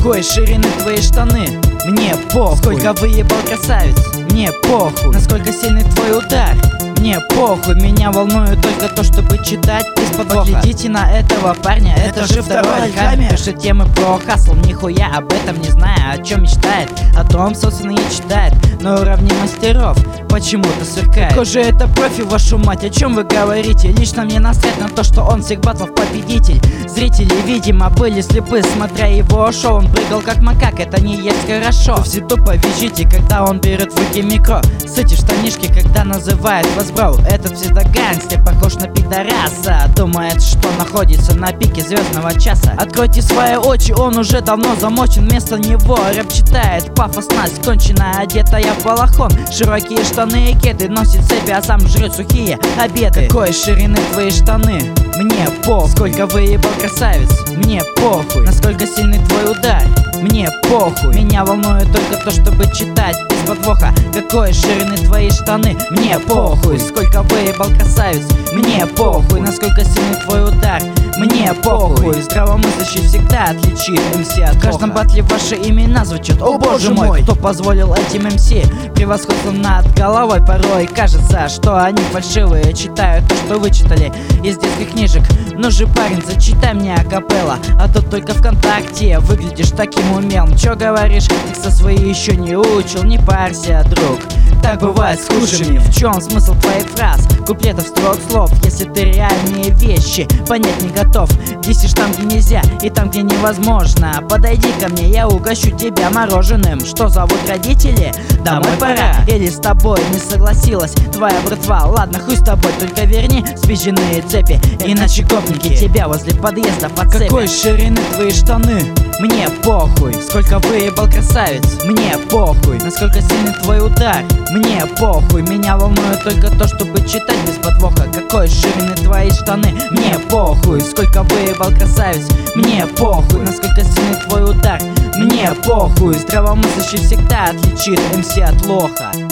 Какой ширины твои штаны? Мне похуй. Сколько выебал красавец? Мне похуй. Насколько сильный твой удар? Мне похуй. Меня волнует только то, чтобы читать из-под подвоха. Поглядите на этого парня, это же второй Альхаммер. Пишет темы про хасл, нихуя об этом не зная. О чем мечтает, о том, собственно, и читает. На уровне мастеров почему-то сверкает. Какой же это профи, вашу мать, о чем вы говорите? Лично мне насрать на то, что он всех батлов победитель. Зрители, видимо, были слепы, смотря его шоу. Он прыгал как макак, это не есть хорошо. Вы все тупо визжите, когда он берет в руки микро. Эти штанишки, когда называет вас бро. Этот псевдогангстер похож на пидораса. Думает, что находится на пике звездного часа. Откройте свои очи, он уже давно замочен. Вместо него рэп читает пафосность, конченая, одетая в балахон. Широкие штаны и кеды носит цепи, а сам жрет сухие обеды. Какой ширины твои штаны? Мне похуй. Сколько выебал красавец? Мне похуй. Насколько сильный твой удар? Мне похуй. Меня волнует только то, чтобы читать без подвоха. Какой ширины твои штаны? Мне похуй. Сколько выебал красавец? Мне похуй. Насколько сильный твой удар? Мне похуй. Здравомыслящий всегда отличит МС от В каждом батле ваши имена звучат. О боже мой, кто позволил этим МС превосходство над головой? Порой кажется, что они фальшивые, читают то, что вычитали из детских книжек. Ну же, парень, зачитай мне акапелла, а то только ВКонтакте выглядишь таким умелым. Чё говоришь, текста свои еще не учил? Не парься, друг, так бывает с худшими. В чем смысл твоих фраз, куплетов, строк, слов, если ты реальные вещи понять не готов? Десишь там, где нельзя, и там, где невозможно. Подойди ко мне, я угощу тебя мороженым. Что зовут родители? Домой пора. Или с тобой не согласилась твоя братва? Ладно, хуй с тобой, только верни спизженные цепи, иначе гопники тебя возле подъезда подцепят. Какой ширины твои штаны? Мне похуй. Сколько выебал красавец? Мне похуй. Насколько сильный твой удар? Мне похуй. Меня волнует только то, чтобы читать без подвоха. Какой ширины твои штаны? Мне похуй. Сколько выебал красавец? Мне похуй. Насколько сильный твой удар? Мне похуй. Здравомыслящий всегда отличит МС от лоха.